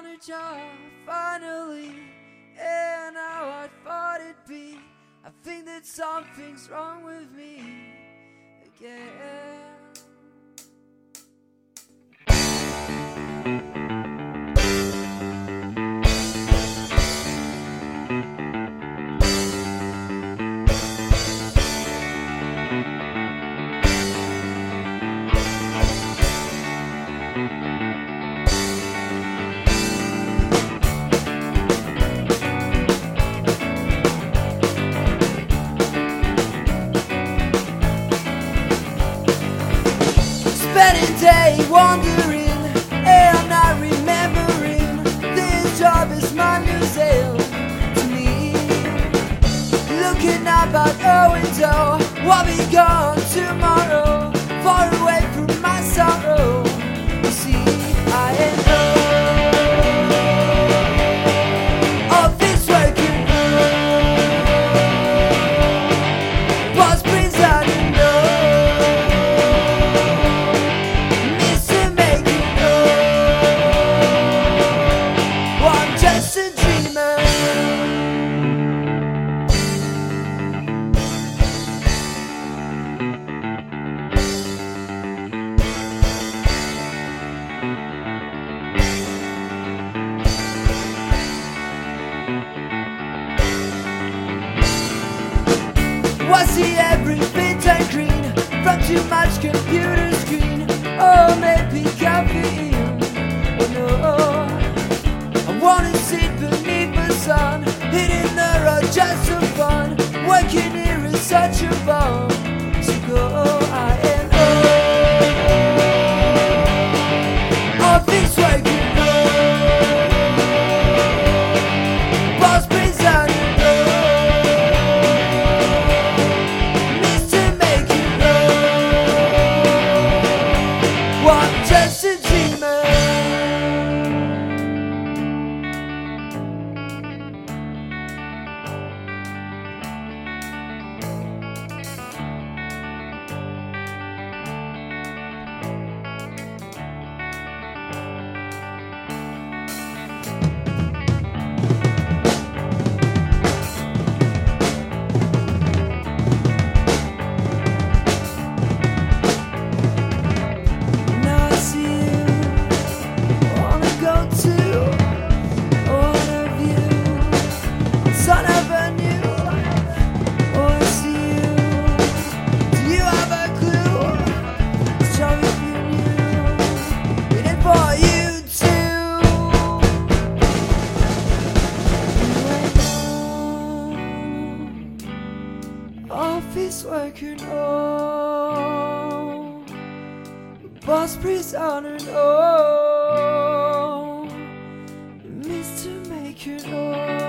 found a job finally, and how I thought it'd be. I think that something's wrong with me again. Spending day wandering and not remembering this job is my new sale to me. Looking up out the window, I'll be gone tomorrow, far away from my sorrow. You see, I ain't I see everything turn green from too much computer screen. Oh, maybe caffeine. Oh no, I wanna sit beneath the sun, hitting the road just for fun. Working here is such a bum. So go, I am office working. Boss prison. Just a dreamer. Office worker, no. Boss prisoner, no. Mr. Maker, no.